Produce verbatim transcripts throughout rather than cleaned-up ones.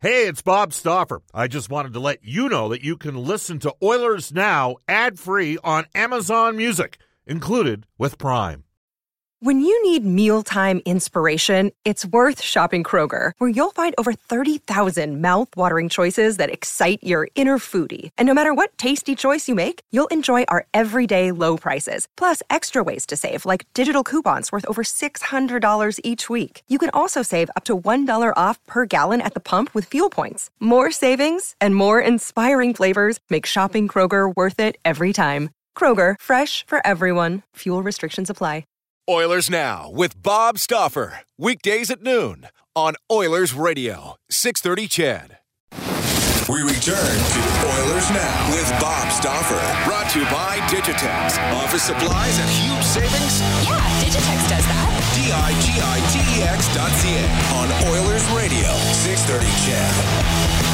Hey, it's Bob Stauffer. I just wanted to let you know that you can listen to Oilers Now ad-free on Amazon Music, included with Prime. When you need mealtime inspiration, it's worth shopping Kroger, where you'll find over thirty thousand mouth-watering choices that excite your inner foodie. And no matter what tasty choice you make, you'll enjoy our everyday low prices, plus extra ways to save, like digital coupons worth over six hundred dollars each week. You can also save up to one dollar off per gallon at the pump with fuel points. More savings and more inspiring flavors make shopping Kroger worth it every time. Kroger, fresh for everyone. Fuel restrictions apply. Oilers Now with Bob Stauffer. Weekdays at noon on Oilers Radio, six thirty C H E D. We return to Oilers Now with Bob Stauffer. Brought to you by Digitex. Office supplies at huge savings? Yeah, Digitex does that. D I G I T E X dot C A on Oilers Radio, six thirty C H E D.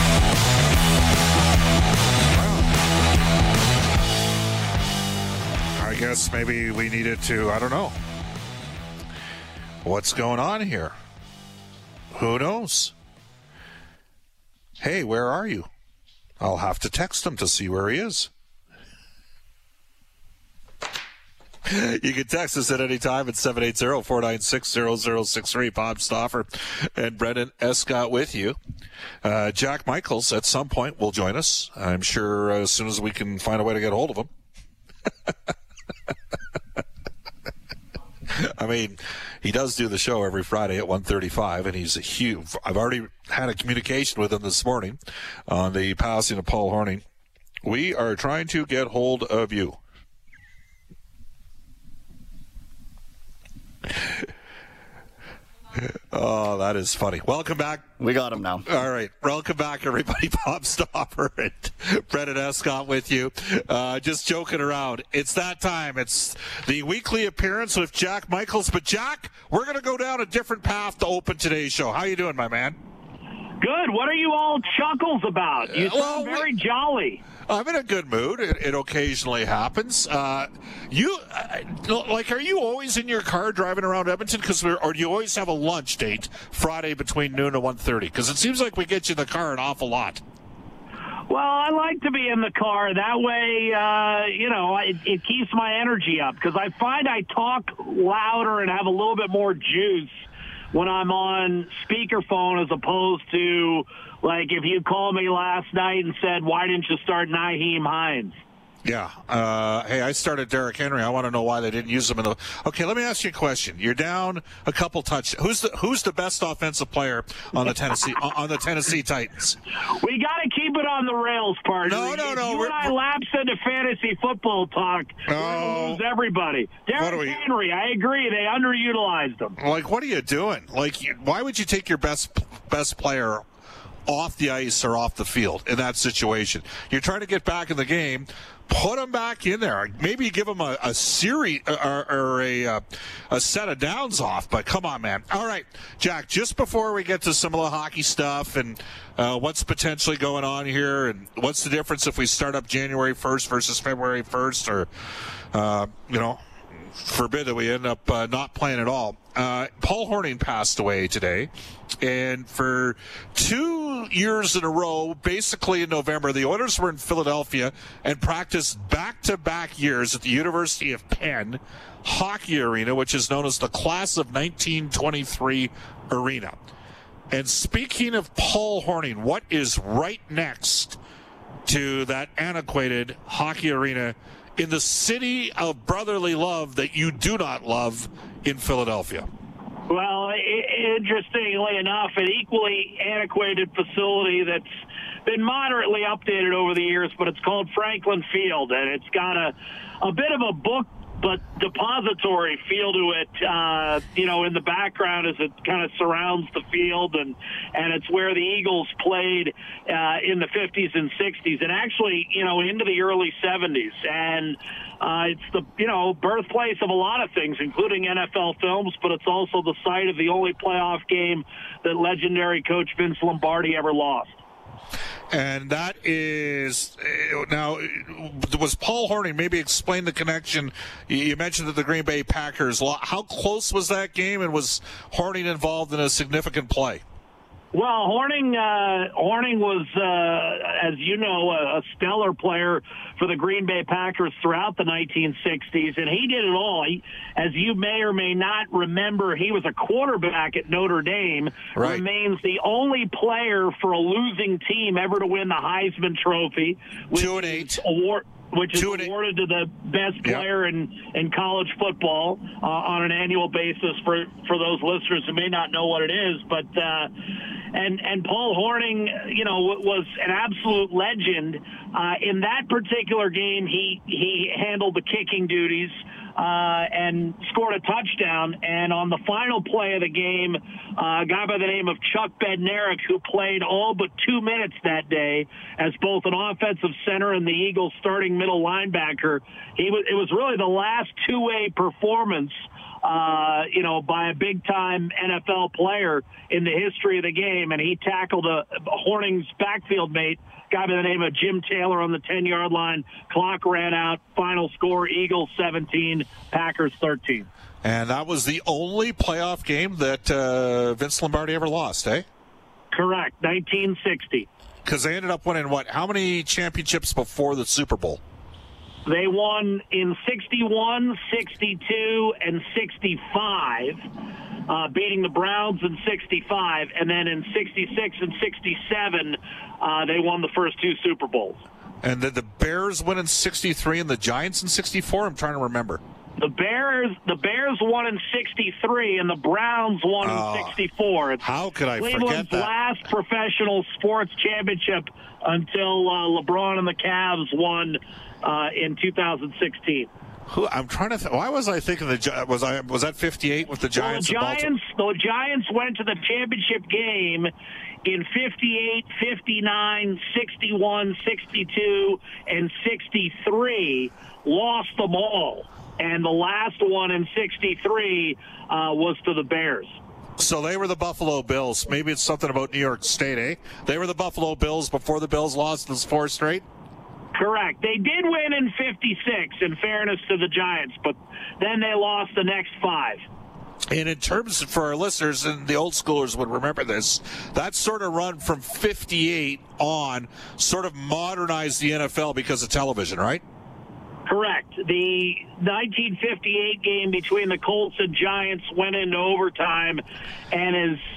I guess maybe we needed to, I don't know. What's going on here? Who knows? Hey, where are you? I'll have to text him to see where he is. You can text us at any time at seven eight zero, four nine six, zero zero six three. Bob Stauffer and Brendan Escott with you. Uh, Jack Michaels at some point will join us. I'm sure as soon as we can find a way to get a hold of him. I mean, he does do the show every Friday at one thirty-five, and he's a huge. I've already had a communication with him this morning on the passing of Paul Hornung. We are trying to get hold of you. Oh, that is funny. Welcome back. We got him now. All right. Welcome back, everybody. Bob Stauffer and Brendan Escott with you. Uh, just joking around. It's that time. It's the weekly appearance with Jack Michaels. But, Jack, we're going to go down a different path to open today's show. How you doing, my man? Good. What are you all chuckles about? You Uh, well, sound very jolly. I'm in a good mood. It, it occasionally happens. Uh, you, uh, like, are you always in your car driving around Edmonton? Because or do you always have a lunch date Friday between noon and one thirty? Because it seems like we get you in the car an awful lot. Well, I like to be in the car. That way, uh, you know, it, it keeps my energy up. Because I find I talk louder and have a little bit more juice when I'm on speakerphone as opposed to, like, if you called me last night and said, why didn't you start Nyheim Hines? Yeah. Uh, hey, I started Derrick Henry. I want to know why they didn't use him in the. Okay, let me ask you a question. You're down a couple touch. Who's the Who's the best offensive player on the Tennessee on the Tennessee Titans? We got to keep it on the rails, partner. No, no, if no. You We're, and I lapse into fantasy football talk. No. We're gonna lose everybody. Derrick we, Henry, I agree. They underutilized him. Like, what are you doing? Like, why would you take your best best player off the ice or off the field in that situation? You're trying to get back in the game. Put him back in there. Maybe give him a, a series or, or a uh, a set of downs off. But come on, man. All right, Jack. Just before we get to some of the hockey stuff and uh, what's potentially going on here, and what's the difference if we start up January first versus February first, or uh, you know, forbid that we end up uh, not playing at all. Uh, Paul Hornung passed away today, and for two years in a row, basically in November, the Oilers were in Philadelphia and practiced back-to-back years at the University of Penn Hockey Arena, which is known as the Class of nineteen twenty-three Arena. And speaking of Paul Hornung, what is right next to that antiquated hockey arena in the city of brotherly love that you do not love in Philadelphia? Well, I- interestingly enough, an equally antiquated facility that's been moderately updated over the years, but it's called Franklin Field, and it's got a, a bit of a book but depository feel to it, uh, you know, in the background as it kind of surrounds the field, and, and it's where the Eagles played uh, in the fifties and sixties, and actually, you know, into the early seventies. And uh, it's the, you know, birthplace of a lot of things, including N F L films, but it's also the site of the only playoff game that legendary coach Vince Lombardi ever lost. And that is, now, was Paul Hornung, maybe explain the connection. You mentioned that the Green Bay Packers, how close was that game, and was Hornung involved in a significant play? Well, Horning uh, Horning was, uh, as you know, a, a stellar player for the Green Bay Packers throughout the nineteen sixties, and he did it all. He, as you may or may not remember, he was a quarterback at Notre Dame, right. Remains the only player for a losing team ever to win the Heisman Trophy. Two and eight. Award, which is Two and awarded to the best Yep. player in, in college football uh, on an annual basis for, for those listeners who may not know what it is. But uh, and and Paul Horning, you know, was an absolute legend. Uh, in that particular game, he he handled the kicking duties uh, and scored a touchdown. And on the final play of the game, uh, a guy by the name of Chuck Bednarik, who played all but two minutes that day as both an offensive center and the Eagles' starting middle linebacker, he was, it was really the last two-way performance Uh, you know, by a big-time N F L player in the history of the game, and he tackled a, a Horning's backfield mate, guy by the name of Jim Taylor, on the ten-yard line. Clock ran out. Final score, Eagles seventeen, Packers thirteen. And that was the only playoff game that uh, Vince Lombardi ever lost, eh? Correct, nineteen sixty. Because they ended up winning, what, how many championships before the Super Bowl? They won in sixty-one, sixty-two, and sixty-five, uh, beating the Browns in sixty-five. And then in sixty-six and sixty-seven, uh, they won the first two Super Bowls. And did the Bears win in sixty-three and the Giants in sixty-four? I'm trying to remember. The Bears the Bears won in sixty-three, and the Browns won Oh, in sixty-four. It's how could I Cleveland's forget that? last professional sports championship until uh, LeBron and the Cavs won uh, in two thousand sixteen. Who I'm trying to. Th- why was I thinking the Gi- was I was that fifty-eight with the Giants? Well, the and Giants the Giants went to the championship game in fifty-eight, fifty-nine, sixty-one, sixty-two, and sixty-three. Lost them all. And the last one in sixty-three uh, was to the Bears. So they were the Buffalo Bills. Maybe it's something about New York State, eh? They were the Buffalo Bills before the Bills lost those four straight? Correct. They did win in fifty-six, in fairness to the Giants, but then they lost the next five. And in terms, for our listeners, and the old schoolers would remember this, that sort of run from fifty-eight on sort of modernized the N F L because of television, right? Correct. The nineteen fifty-eight game between the Colts and Giants went into overtime and is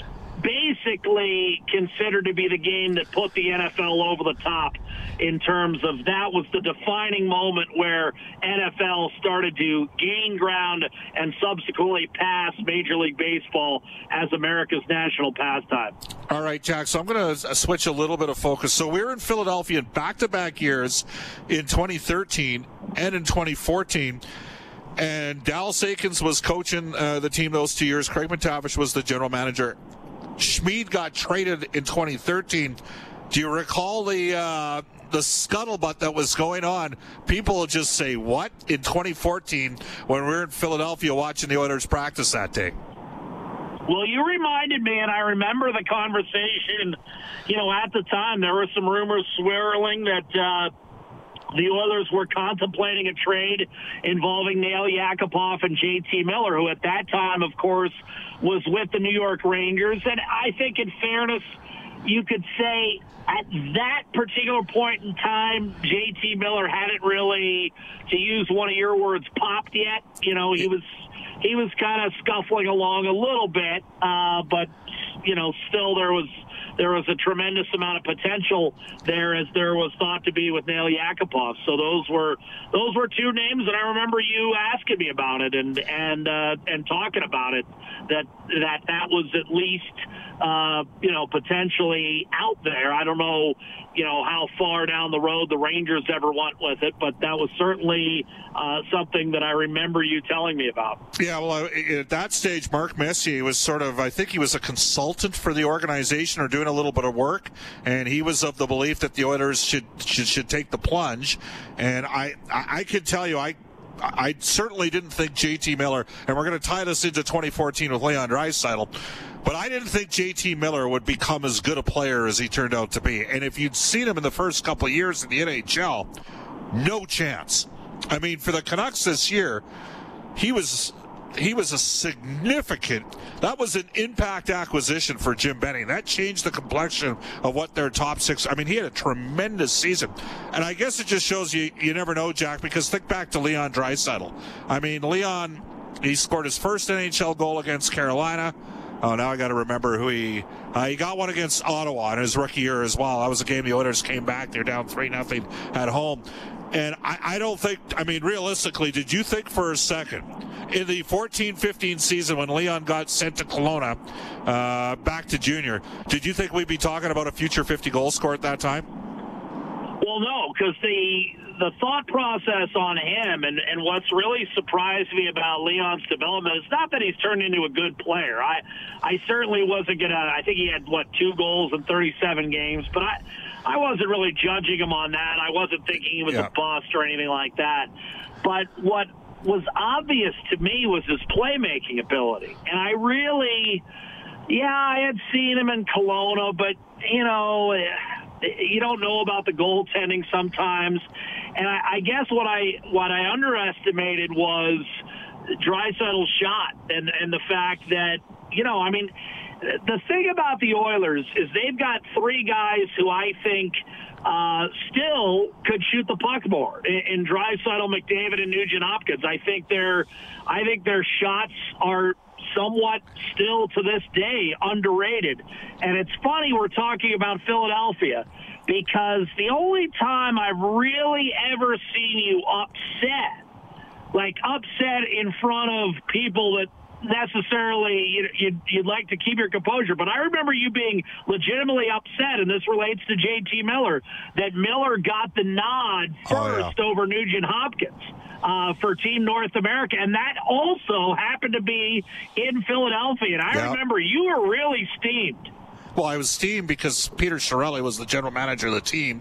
basically considered to be the game that put the N F L over the top in terms of that was the defining moment where N F L started to gain ground and subsequently pass Major League Baseball as America's national pastime. All right, Jack, so I'm going to switch a little bit of focus. So we were in Philadelphia in back-to-back years in twenty thirteen and in twenty fourteen. And Dallas Aikens was coaching uh, the team those two years. Craig McTavish was the general manager. Schmid got traded in twenty thirteen. Do you recall the uh, the scuttlebutt that was going on? People would just say, what? In twenty fourteen when we were in Philadelphia watching the Oilers practice that day. Well, you reminded me, and I remember the conversation. You know, at the time, there were some rumors swirling that uh, the Oilers were contemplating a trade involving Nail Yakupov and J T Miller, who at that time, of course, was with the New York Rangers. And I think, in fairness, you could say at that particular point in time, J T Miller hadn't really, to use one of your words, popped yet. You know, he was he was kind of scuffling along a little bit, uh, but, you know, still there was there was a tremendous amount of potential there, as there was thought to be with Nail Yakupov. So those were those were two names, and I remember you asking me about it and and uh, and talking about it, that that that was at least uh, you know potentially out there. I don't know you know how far down the road the Rangers ever went with it, but that was certainly uh, something that I remember you telling me about. Yeah, well, at that stage, Mark Messier was sort of, I think he was a consultant for the organization or doing a little bit of work, and he was of the belief that the Oilers should should, should take the plunge. And I, I, I could tell you, I I certainly didn't think J T Miller, and we're going to tie this into twenty fourteen with Leon Draisaitl, but I didn't think J T Miller would become as good a player as he turned out to be. And if you'd seen him in the first couple of years in the N H L, no chance. I mean, for the Canucks this year, he was he was a significant, that was an impact acquisition for Jim Benning. That changed the complexion of what their top six, I mean, he had a tremendous season. And I guess it just shows you, you never know, Jack, because think back to Leon Draisaitl. I mean, Leon, he scored his first N H L goal against Carolina. Oh, now I got to remember who he, uh, he got one against Ottawa in his rookie year as well. That was a game the Oilers came back. They're down three nothing at home. And I, I don't think, I mean, realistically, did you think for a second in the fourteen fifteen season when Leon got sent to Kelowna, uh, back to junior, did you think we'd be talking about a future fifty-goal scorer at that time? Well, no, because the the thought process on him and, and what's really surprised me about Leon's development is not that he's turned into a good player. I I certainly wasn't going to, I think he had, what, two goals in thirty-seven games, but I, I wasn't really judging him on that. I wasn't thinking he was yeah. a bust or anything like that. But what was obvious to me was his playmaking ability. And I really, yeah, I had seen him in Kelowna, but, you know, you don't know about the goaltending sometimes. And I, I guess what I what I underestimated was Draisaitl's shot and, and the fact that, you know, I mean, the thing about the Oilers is they've got three guys who I think uh, still could shoot the puck more in, in Draisaitl, McDavid, and Nugent Hopkins. I think their I think their shots are somewhat still to this day underrated. And it's funny we're talking about Philadelphia because the only time I've really ever seen you upset, like upset in front of people that necessarily you'd, you'd, you'd like to keep your composure, but I remember you being legitimately upset, and this relates to J T Miller, that Miller got the nod first oh, yeah. over Nugent Hopkins uh, for Team North America, and that also happened to be in Philadelphia, and I yeah. remember you were really steamed. Well, I was steamed because Peter Chiarelli was the general manager of the team,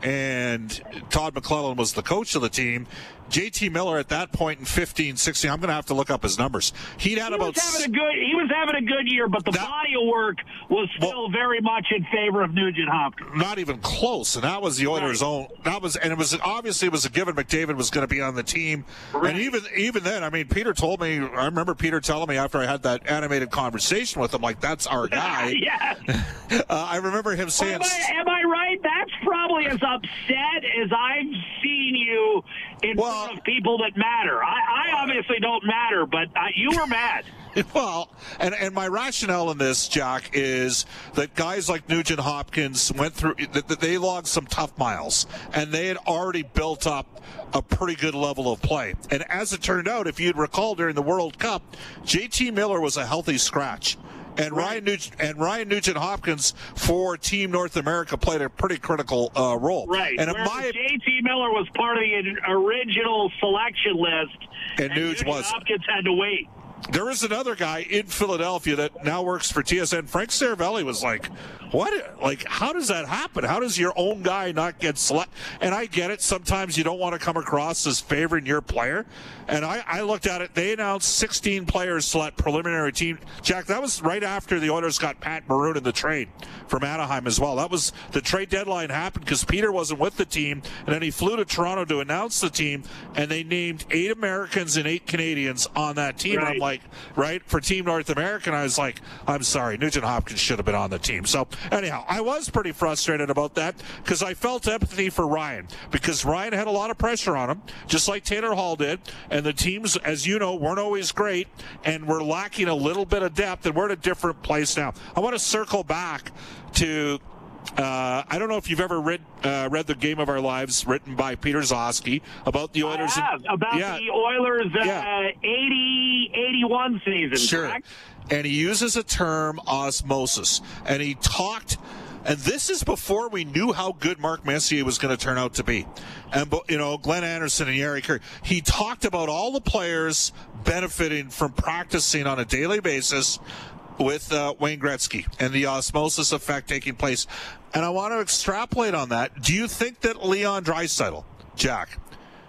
and Todd McClellan was the coach of the team. J T Miller at that point in fifteen, sixteen, I'm going to have to look up his numbers. He'd had he about was having a good. He was having a good year, but the that, body of work was still well, very much in favor of Nugent Hopkins. Not even close, and that was the Oilers' right. own. That was, and it was obviously it was a given. McDavid was going to be on the team, right. and even even then, I mean, Peter told me. I remember Peter telling me after I had that animated conversation with him, like, "That's our guy." yeah. uh, I remember him saying, well, am, I, "Am I right? That's probably as upset as I've seen you in well, front of people that matter. I, I obviously don't matter, but uh, you were mad." Well, and, and my rationale in this, Jack, is that guys like Nugent Hopkins went through, that they logged some tough miles, and they had already built up a pretty good level of play. And as it turned out, if you'd recall during the World Cup, J T Miller was a healthy scratch. And right. Ryan Nugent, and Ryan Nugent Hopkins for Team North America played a pretty critical uh, role. Right. And my J T Miller was part of the original selection list, and, and Nugent was. Hopkins had to wait. There is another guy in Philadelphia that now works for T S N. Frank Saravelli was like, what? Like, how does that happen? How does your own guy not get selected? And I get it. Sometimes you don't want to come across as favoring your player. And I, I looked at it. They announced sixteen players select preliminary team. Jack, that was right after the Oilers got Pat Maroon in the trade from Anaheim as well. That was the trade deadline happened because Peter wasn't with the team. And then he flew to Toronto to announce the team. And they named eight Americans and eight Canadians on that team. Right. And I'm like, right, for Team North America. And I was like, I'm sorry, Nugent Hopkins should have been on the team. So anyhow, I was pretty frustrated about that because I felt empathy for Ryan because Ryan had a lot of pressure on him, just like Taylor Hall did. And the teams, as you know, weren't always great, and we're lacking a little bit of depth, and we're at a different place now. I want to circle back to, uh, I don't know if you've ever read uh, read The Game of Our Lives, written by Peter Zosky, about the Oilers. I have, and, about yeah. the Oilers uh, yeah. eighty, eighty-one season, sure. correct? And he uses a term, osmosis, and he talked. And this is before we knew how good Mark Messier was going to turn out to be. And, you know, Glenn Anderson and Jari Kurri. He talked about all the players benefiting from practicing on a daily basis with uh, Wayne Gretzky and the osmosis effect taking place. And I want to extrapolate on that. Do you think that Leon Draisaitl, Jack,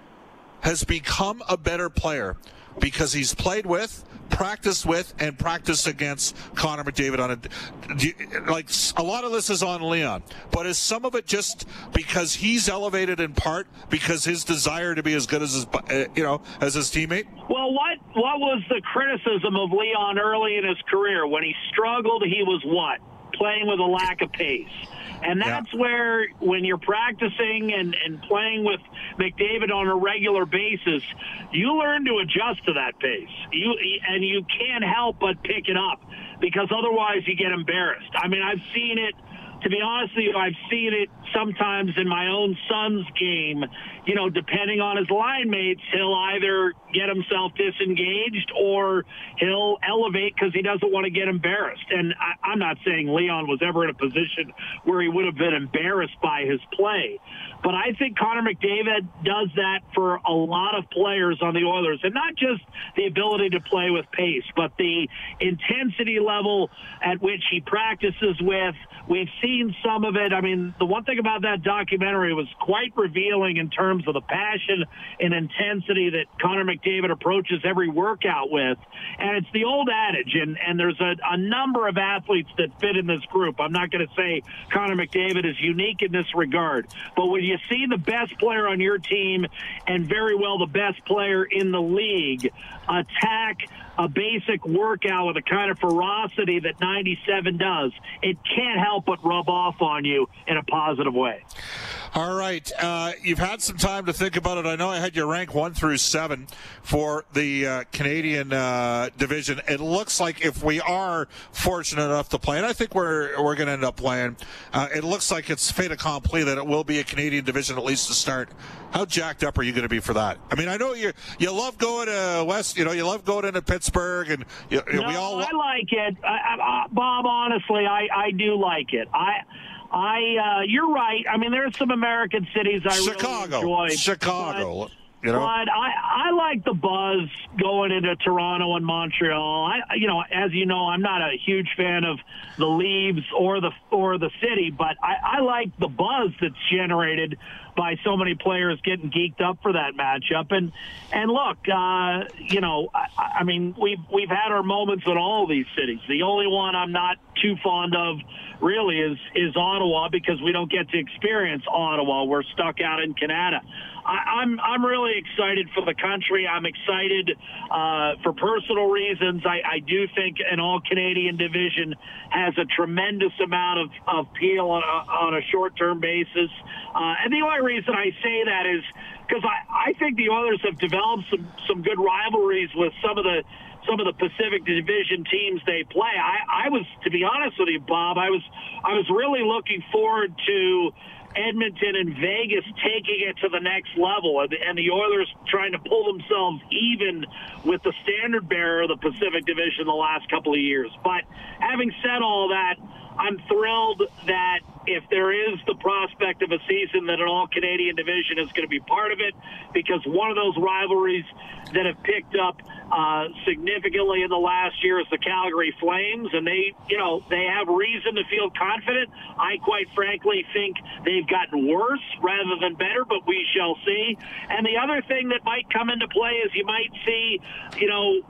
has become a better player because he's played with, practiced with, and practiced against Connor McDavid on a, like, a lot of this is on Leon, but is some of it just because he's elevated in part because his desire to be as good as his, uh, you know, as his teammate? Well, what what was the criticism of Leon early in his career? When he struggled, he was what? Playing with a lack of pace. And that's yeah. where, when you're practicing and, and playing with McDavid on a regular basis, you learn to adjust to that pace. You and you can't help but pick it up, because otherwise you get embarrassed. I mean, I've seen it. To be honest with you, I've seen it sometimes in my own son's game. You know, depending on his line mates, he'll either get himself disengaged or he'll elevate because he doesn't want to get embarrassed. And I, I'm not saying Leon was ever in a position where he would have been embarrassed by his play. But I think Connor McDavid does that for a lot of players on the Oilers, and not just the ability to play with pace, but the intensity level at which he practices with. We've seen some of it. I mean, the one thing about that documentary was quite revealing in terms of the passion and intensity that Connor McDavid approaches every workout with. And it's the old adage, and, and there's a, a number of athletes that fit in this group. I'm not going to say Connor McDavid is unique in this regard, but when you see the best player on your team and very well the best player in the league attack a basic workout with the kind of ferocity that ninety-seven does, it can't help but rub off on you in a positive way. All right. Uh, you've had some time to think about it. I know I had you rank one through seven for the uh, Canadian uh, division. It looks like if we are fortunate enough to play, and I think we're we're going to end up playing, uh, it looks like it's fait accompli that it will be a Canadian division at least to start. How jacked up are you going to be for that? I mean, I know you you love going to West, you know, you love going into Pittsburgh, and you, no, we all. I like it, I, I, Bob. Honestly, I, I do like it. I. I, uh, you're right. I mean, there's some American cities I Chicago, really enjoy. Chicago, but, you know. But I, I like the buzz going into Toronto and Montreal. I, you know, as you know, I'm not a huge fan of the Leafs or the or the city, but I, I like the buzz that's generated by so many players getting geeked up for that matchup. And and look, uh, you know, I, I mean, we've we've had our moments in all of these cities. The only one I'm not too fond of really is is Ottawa, because we don't get to experience Ottawa. We're stuck out in Canada. I, I'm I'm really excited for the country. I'm excited uh, for personal reasons. I, I do think an all-Canadian division has a tremendous amount of, of appeal on a, on a short-term basis. Uh, and the only reason I say that is because I, I think the Oilers have developed some, some good rivalries with some of the some of the Pacific Division teams they play. I, I was, to be honest with you, Bob, I was I was really looking forward to Edmonton and Vegas taking it to the next level, and the, and the Oilers trying to pull themselves even with the standard bearer of the Pacific Division the last couple of years. But having said all that, I'm thrilled that if there is the prospect of a season that an all-Canadian division is going to be part of it, because one of those rivalries that have picked up uh, significantly in the last year is the Calgary Flames, and they, you know, they have reason to feel confident. I quite frankly think they've gotten worse rather than better, but we shall see. And the other thing that might come into play is you might see, you know,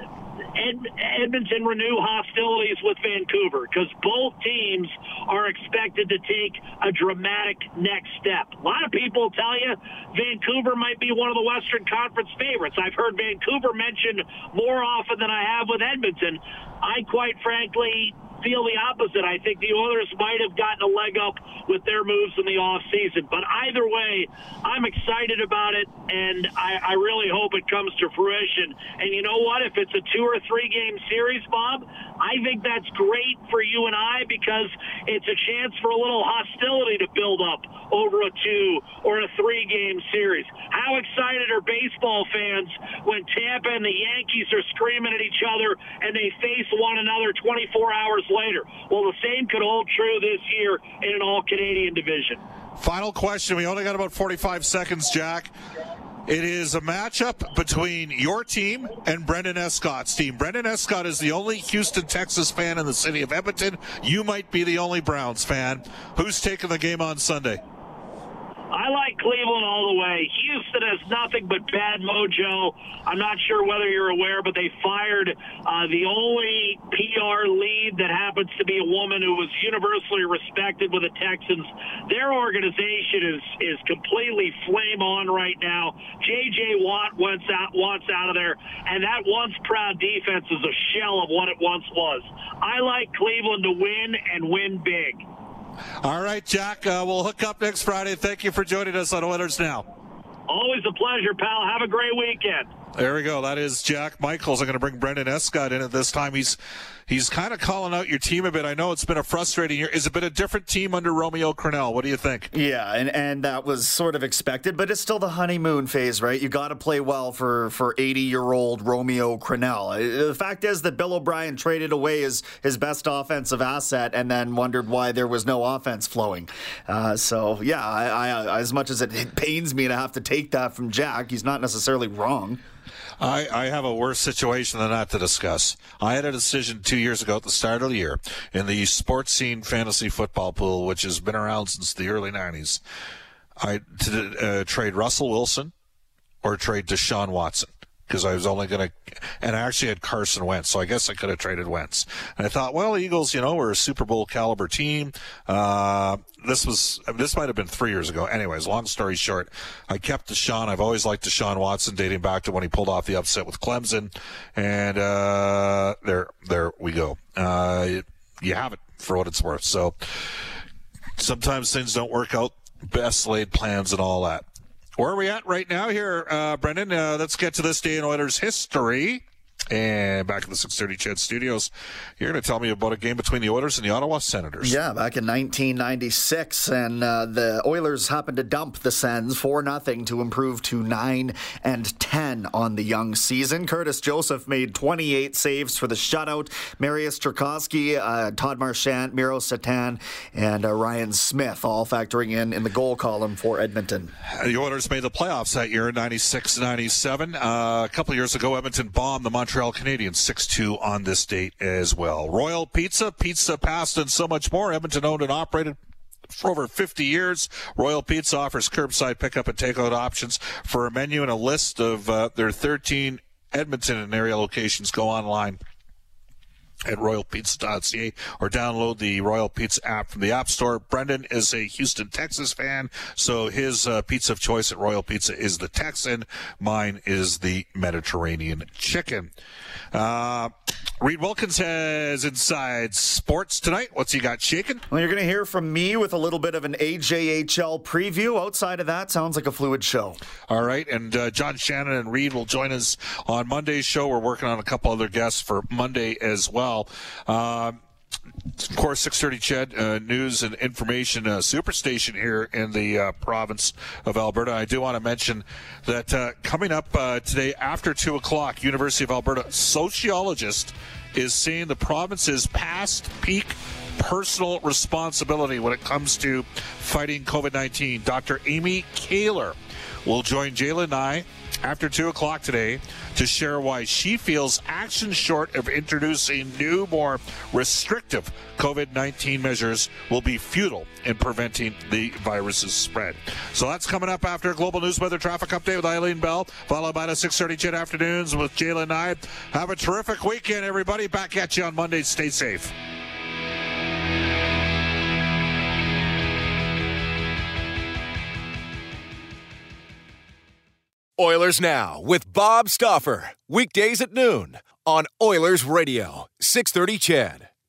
Ed, Edmonton renew hostilities with Vancouver, because both teams are expected to take a dramatic next step. A lot of people tell you Vancouver might be one of the Western Conference favorites. I've heard Vancouver mentioned more often than I have with Edmonton. I quite frankly feel the opposite. I think the Oilers might have gotten a leg up with their moves in the offseason. But either way, I'm excited about it, and I, I really hope it comes to fruition. And you know what? If it's a two- or three-game series, Bob, I think that's great for you and I, because it's a chance for a little hostility to build up over a two- or a three-game series. How excited are baseball fans when Tampa and the Yankees are screaming at each other and they face one another twenty-four hours later? Well, the same could hold true this year in an all-Canadian division. Final question. We only got about forty-five seconds, Jack. It is a matchup between your team and Brendan Escott's team. Brendan Escott is the only Houston, Texas fan in the city of Edmonton. You might be the only Browns fan. Who's taking the game on Sunday? I like Cleveland all the way. Houston has nothing but bad mojo. I'm not sure whether you're aware, but they fired uh, the only P R lead that happens to be a woman who was universally respected with the Texans. Their organization is is completely flame on right now. J J. Watt wants out, wants out of there, and that once proud defense is a shell of what it once was. I like Cleveland to win and win big. All right, Jack, uh, we'll hook up next Friday. Thank you for joining us on Oilers Now. Always a pleasure, pal. Have a great weekend. There we go. That is Jack Michaels. I'm going to bring Brendan Escott in at this time. He's he's kind of calling out your team a bit. I know it's been a frustrating year. Is it been a different team under Romeo Crennel? What do you think? Yeah, and, and that was sort of expected, but it's still the honeymoon phase, right? You got to play well for for eighty-year-old Romeo Crennel. The fact is that Bill O'Brien traded away his, his best offensive asset and then wondered why there was no offense flowing. Uh, so, yeah, I, I, as much as it pains me to have to take that from Jack, he's not necessarily wrong. I, I have a worse situation than that to discuss. I had a decision two years ago at the start of the year in the Sports Scene Fantasy Football Pool, which has been around since the early nineties. I to uh, trade Russell Wilson or trade Deshaun Watson, because I was only going to, and I actually had Carson Wentz, so I guess I could have traded Wentz. And I thought, well, Eagles, you know, we're a Super Bowl caliber team. Uh, this was, this might have been three years ago. Anyways, long story short, I kept Deshaun. I've always liked Deshaun Watson, dating back to when he pulled off the upset with Clemson. And, uh, there, there we go. Uh, you have it for what it's worth. So sometimes things don't work out, best laid plans and all that. Where are we at right now here, uh, Brendan? Uh, let's get to this day in Oilers history. And back in the six thirty C H E D studios, you're going to tell me about a game between the Oilers and the Ottawa Senators. Yeah, back in nineteen ninety-six, and uh, the Oilers happened to dump the Sens four nothing to improve to nine and ten on the young season. Curtis Joseph made twenty-eight saves for the shutout. Marius Czerkowski, uh, Todd Marchand, Miro Satan, and uh, Ryan Smith all factoring in in the goal column for Edmonton. The Oilers made the playoffs that year in ninety-six ninety-seven. Uh, a couple of years ago, Edmonton bombed the Montreal Canadiens six two on this date as well. Royal Pizza, pizza, pasta, and so much more. Edmonton owned and operated for over fifty years. Royal Pizza offers curbside pickup and takeout options. For a menu and a list of uh, their thirteen Edmonton and area locations, go online at royal pizza dot c a or download the Royal Pizza app from the App Store. Brendan is a Houston, Texas fan, so his uh, pizza of choice at Royal Pizza is the Texan. Mine is the Mediterranean chicken. Uh, Reed Wilkins has Inside Sports tonight. What's he got shaking? Well, you're going to hear from me with a little bit of an A J H L preview. Outside of that, sounds like a fluid show. All right, and uh, John Shannon and Reed will join us on Monday's show. We're working on a couple other guests for Monday as well. Uh, of course, six thirty C H E D, uh, news and information uh, superstation here in the uh, province of Alberta. I do want to mention that uh, coming up uh, today after two o'clock, University of Alberta sociologist is saying the province's past peak personal responsibility when it comes to fighting COVID nineteen. Doctor Amy Kaler will join Jaylen and I after two o'clock today to share why she feels action short of introducing new, more restrictive COVID nineteen measures will be futile in preventing the virus's spread. So that's coming up after a Global News Weather Traffic Update with Eileen Bell, followed by the six thirty C H E D Afternoons with Jaylen and I. Have a terrific weekend, everybody. Back at you on Monday. Stay safe. Oilers Now with Bob Stauffer. Weekdays at noon on Oilers Radio, six thirty C H E D.